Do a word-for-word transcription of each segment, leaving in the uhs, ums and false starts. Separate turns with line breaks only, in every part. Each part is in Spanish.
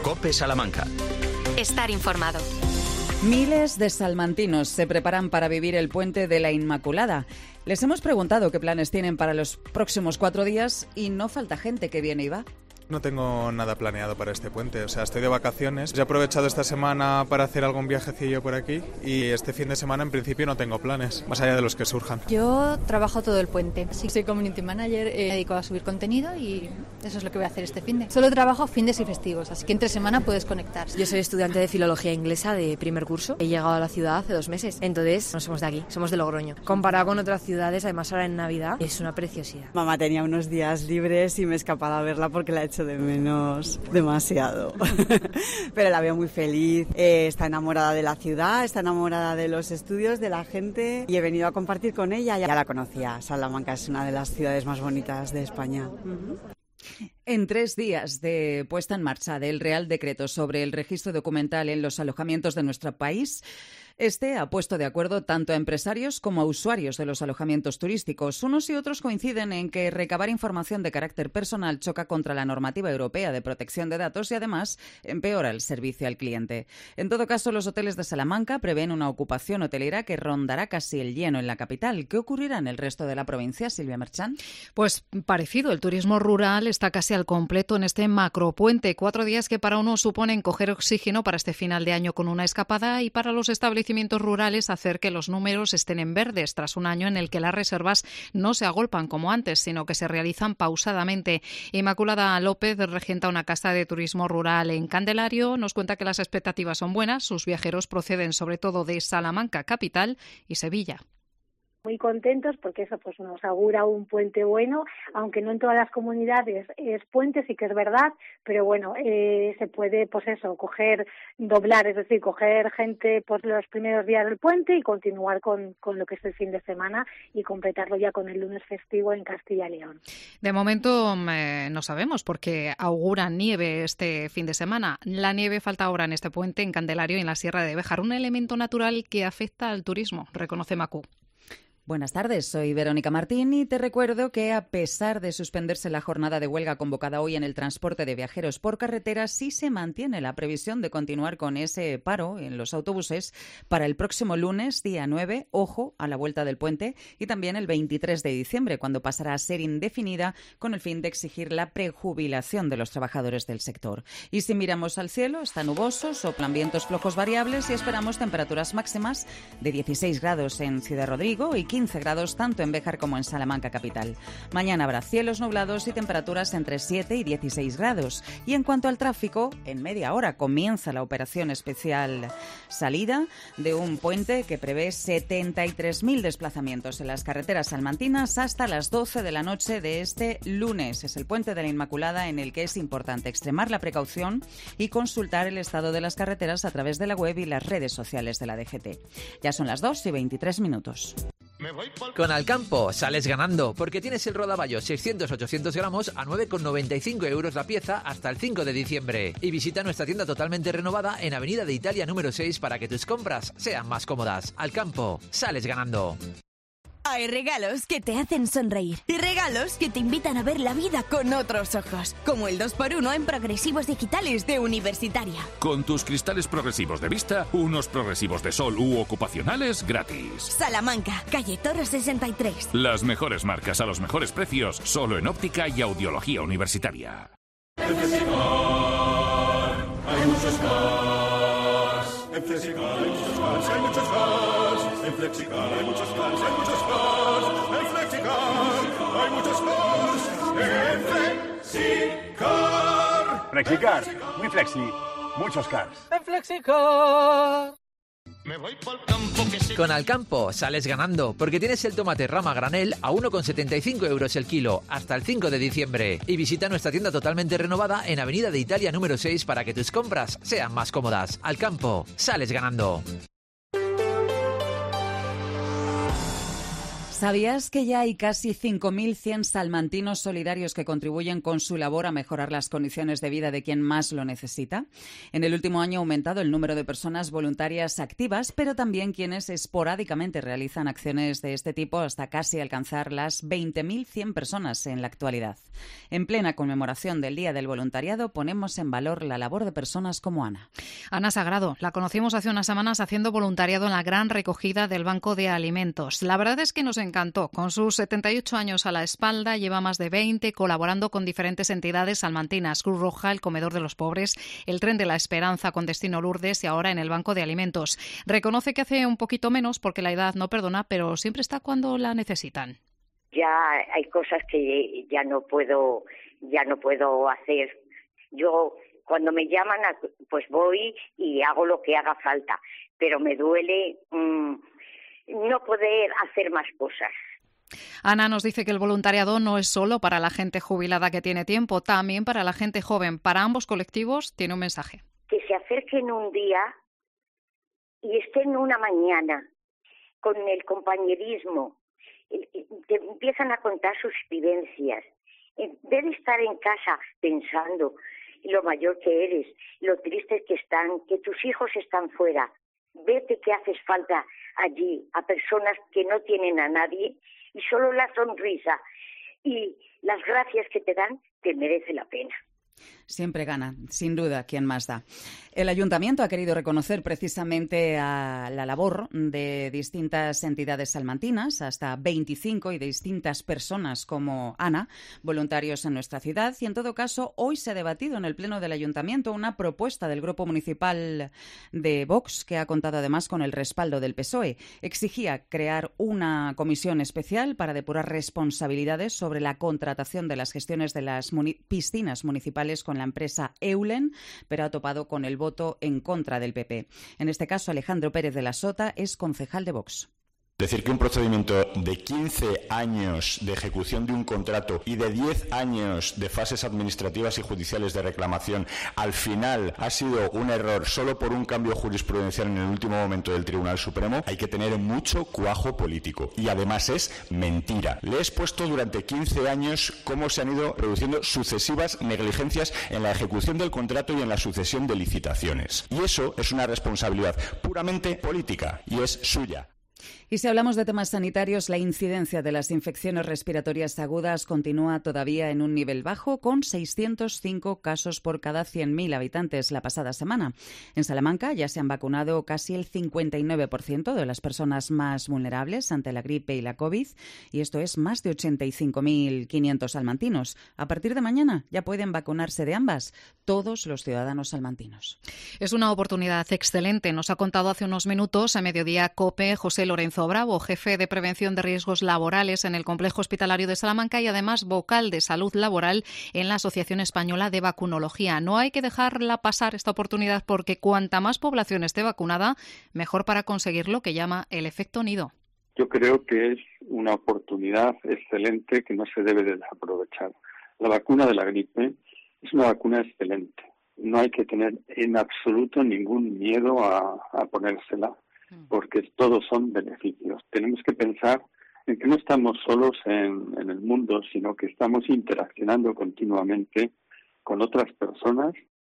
COPE Salamanca.
Estar informado.
Miles de salmantinos se preparan para vivir el Puente de la Inmaculada. Les hemos preguntado qué planes tienen para los próximos cuatro días y no falta gente que viene y va.
No tengo nada planeado para este puente, o sea, estoy de vacaciones. He aprovechado esta semana para hacer algún viajecillo por aquí y este fin de semana en principio no tengo planes, más allá de los que surjan.
Yo trabajo todo el puente. Sí, soy community manager, eh, me dedico a subir contenido y eso es lo que voy a hacer este fin de. Solo trabajo fines y festivos, así que entre semana puedes conectar.
Yo soy estudiante de filología inglesa de primer curso. He llegado a la ciudad hace dos meses, entonces no somos de aquí, somos de Logroño. Comparado con otras ciudades, además ahora en Navidad, es una preciosidad.
Mamá tenía unos días libres y me he escapado a verla porque la he hecho de menos demasiado. Pero la veo muy feliz, eh, está enamorada de la ciudad, está enamorada de los estudios, de la gente y he venido a compartir con ella. Ya la conocía, Salamanca es una de las ciudades más bonitas de España. Uh-huh.
En tres días de puesta en marcha del Real Decreto sobre el registro documental en los alojamientos de nuestro país, este ha puesto de acuerdo tanto a empresarios como a usuarios de los alojamientos turísticos. Unos y otros coinciden en que recabar información de carácter personal choca contra la normativa europea de protección de datos y además empeora el servicio al cliente. En todo caso, los hoteles de Salamanca prevén una ocupación hotelera que rondará casi el lleno en la capital. ¿Qué ocurrirá en el resto de la provincia, Silvia Merchán?
Pues parecido, el turismo rural está casi al completo en este macropuente. Cuatro días que para unos suponen coger oxígeno para este final de año con una escapada y para los establecimientos rurales hacer que los números estén en verdes tras un año en el que las reservas no se agolpan como antes, sino que se realizan pausadamente. Inmaculada López regenta una casa de turismo rural en Candelario. Nos cuenta que las expectativas son buenas. Sus viajeros proceden sobre todo de Salamanca capital y Sevilla.
Muy contentos porque eso pues nos augura un puente bueno, aunque no en todas las comunidades es puente, sí que es verdad, pero bueno, eh, se puede pues eso, coger, doblar, es decir, coger gente pues los primeros días del puente y continuar con, con lo que es el fin de semana y completarlo ya con el lunes festivo en Castilla y León.
De momento eh, no sabemos porque auguran nieve este fin de semana. La nieve falta ahora en este puente en Candelario y en la Sierra de Béjar, un elemento natural que afecta al turismo, reconoce Macu.
Buenas tardes, soy Verónica Martín y te recuerdo que a pesar de suspenderse la jornada de huelga convocada hoy en el transporte de viajeros por carretera, sí se mantiene la previsión de continuar con ese paro en los autobuses para el próximo lunes, día nueve, ojo, a la vuelta del puente, y también el veintitrés de diciembre, cuando pasará a ser indefinida con el fin de exigir la prejubilación de los trabajadores del sector. Y si miramos al cielo, está nuboso, soplan vientos flojos variables y esperamos temperaturas máximas de dieciséis grados en Ciudad Rodrigo y quince grados tanto en Béjar como en Salamanca capital. Mañana habrá cielos nublados y temperaturas entre siete y dieciséis grados. Y en cuanto al tráfico, en media hora comienza la operación especial salida de un puente que prevé setenta y tres mil desplazamientos en las carreteras salmantinas hasta las doce de la noche de este lunes. Es el puente de la Inmaculada en el que es importante extremar la precaución y consultar el estado de las carreteras a través de la web y las redes sociales de la D G T. Ya son las dos y veintitrés minutos.
Con Alcampo sales ganando, porque tienes el rodaballo seiscientos ochocientos gramos a nueve con noventa y cinco euros la pieza hasta el cinco de diciembre. Y visita nuestra tienda totalmente renovada en Avenida de Italia número seis para que tus compras sean más cómodas. Alcampo, sales ganando.
Hay regalos que te hacen sonreír y regalos que te invitan a ver la vida con otros ojos, como el dos por uno en progresivos digitales de Universitaria.
Con tus cristales progresivos de vista, unos progresivos de sol u ocupacionales gratis.
Salamanca, calle Torres sesenta y tres.
Las mejores marcas a los mejores precios, solo en óptica y audiología universitaria.
En Flexicar hay muchos cars. En Flexicar hay muchos cars, hay muchos cars. En Flexicar hay muchos cars, hay muchos cars. En Flexicar hay muchos cars. En Flexicar.
Flexicar, muy flexi, muchos cars.
En Flexicar.
Con Alcampo sales ganando, porque tienes el tomate rama granel a uno con setenta y cinco euros el kilo hasta el cinco de diciembre. Y visita nuestra tienda totalmente renovada en Avenida de Italia número seis para que tus compras sean más cómodas. Alcampo, sales ganando.
¿Sabías que ya hay casi cinco mil cien salmantinos solidarios que contribuyen con su labor a mejorar las condiciones de vida de quien más lo necesita? En el último año ha aumentado el número de personas voluntarias activas, pero también quienes esporádicamente realizan acciones de este tipo, hasta casi alcanzar las veinte mil cien personas en la actualidad. En plena conmemoración del Día del Voluntariado, ponemos en valor la labor de personas como Ana.
Ana Sagrado, la conocimos hace unas semanas haciendo voluntariado en la gran recogida del Banco de Alimentos. La verdad es que nos encantó. Con sus setenta y ocho años a la espalda, lleva más de veinte colaborando con diferentes entidades salmantinas, Cruz Roja, el Comedor de los Pobres, el Tren de la Esperanza con destino Lourdes y ahora en el Banco de Alimentos. Reconoce que hace un poquito menos porque la edad no perdona, pero siempre está cuando la necesitan.
Ya hay cosas que ya no puedo, ya no puedo hacer. Yo cuando me llaman, pues voy y hago lo que haga falta, pero me duele mmm, no poder hacer más cosas.
Ana nos dice que el voluntariado no es solo para la gente jubilada que tiene tiempo, también para la gente joven. Para ambos colectivos tiene un mensaje.
Que se acerquen un día y estén una mañana con el compañerismo, que empiezan a contar sus vivencias. En vez de estar en casa pensando lo mayor que eres, lo tristes que están, que tus hijos están fuera, vete que haces falta allí a personas que no tienen a nadie y solo la sonrisa y las gracias que te dan te merece la pena.
Siempre gana, sin duda, quien más da. El Ayuntamiento ha querido reconocer precisamente a la labor de distintas entidades salmantinas, hasta veinticinco, y de distintas personas como Ana, voluntarios en nuestra ciudad. Y en todo caso, hoy se ha debatido en el Pleno del Ayuntamiento una propuesta del Grupo Municipal de Vox, que ha contado además con el respaldo del P S O E. Exigía crear una comisión especial para depurar responsabilidades sobre la contratación de las gestiones de las muni- piscinas municipales con la empresa Eulen, pero ha topado con el voto en contra del P P. En este caso, Alejandro Pérez de la Sota es concejal de Vox.
Decir que un procedimiento de quince años de ejecución de un contrato y de diez años de fases administrativas y judiciales de reclamación al final ha sido un error solo por un cambio jurisprudencial en el último momento del Tribunal Supremo, hay que tener mucho cuajo político. Y además es mentira. Le he expuesto durante quince años cómo se han ido produciendo sucesivas negligencias en la ejecución del contrato y en la sucesión de licitaciones. Y eso es una responsabilidad puramente política y es suya.
Y si hablamos de temas sanitarios, la incidencia de las infecciones respiratorias agudas continúa todavía en un nivel bajo, con seiscientos cinco casos por cada cien mil habitantes la pasada semana. En Salamanca ya se han vacunado casi el cincuenta y nueve por ciento de las personas más vulnerables ante la gripe y la COVID, y esto es más de ochenta y cinco mil quinientos salmantinos. A partir de mañana ya pueden vacunarse de ambas todos los ciudadanos salmantinos.
Es una oportunidad excelente. Nos ha contado hace unos minutos a Mediodía COPE José Lorenzo Bravo, jefe de Prevención de Riesgos Laborales en el Complejo Hospitalario de Salamanca y además vocal de Salud Laboral en la Asociación Española de Vacunología. No hay que dejarla pasar esta oportunidad porque cuanta más población esté vacunada, mejor para conseguir lo que llama el efecto nido.
Yo creo que es una oportunidad excelente que no se debe desaprovechar. La vacuna de la gripe es una vacuna excelente. No hay que tener en absoluto ningún miedo a, a ponérsela, porque todos son beneficios. Tenemos que pensar en que no estamos solos en, en el mundo, sino que estamos interaccionando continuamente con otras personas.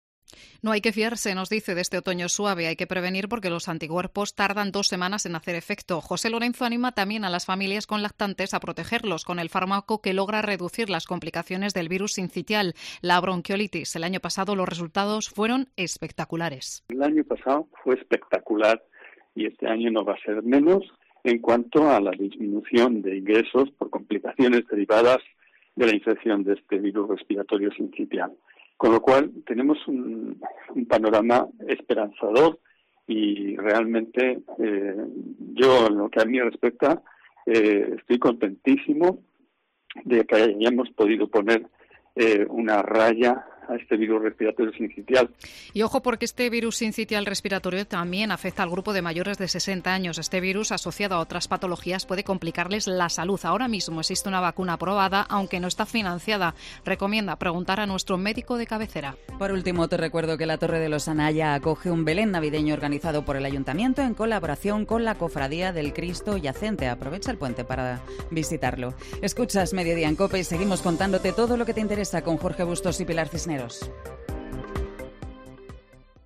No hay que fiarse, nos dice, de este otoño suave. Hay que prevenir porque los anticuerpos tardan dos semanas en hacer efecto. José Lorenzo anima también a las familias con lactantes a protegerlos con el fármaco que logra reducir las complicaciones del virus sincitial, la bronquiolitis. El año pasado los resultados fueron espectaculares.
El año pasado fue espectacular y este año no va a ser menos en cuanto a la disminución de ingresos por complicaciones derivadas de la infección de este virus respiratorio sincitial. Con lo cual tenemos un, un panorama esperanzador y realmente eh, yo, en lo que a mí respecta, eh, estoy contentísimo de que hayamos podido poner eh, una raya a este virus respiratorio sincitial.
Y ojo, porque este virus sincitial respiratorio también afecta al grupo de mayores de sesenta años. Este virus, asociado a otras patologías, puede complicarles la salud. Ahora mismo existe una vacuna aprobada, aunque no está financiada. Recomienda preguntar a nuestro médico de cabecera.
Por último, te recuerdo que la Torre de los Anaya acoge un Belén navideño organizado por el Ayuntamiento en colaboración con la Cofradía del Cristo Yacente. Aprovecha el puente para visitarlo. Escuchas Mediodía en COPE y seguimos contándote todo lo que te interesa con Jorge Bustos y Pilar Cisneros.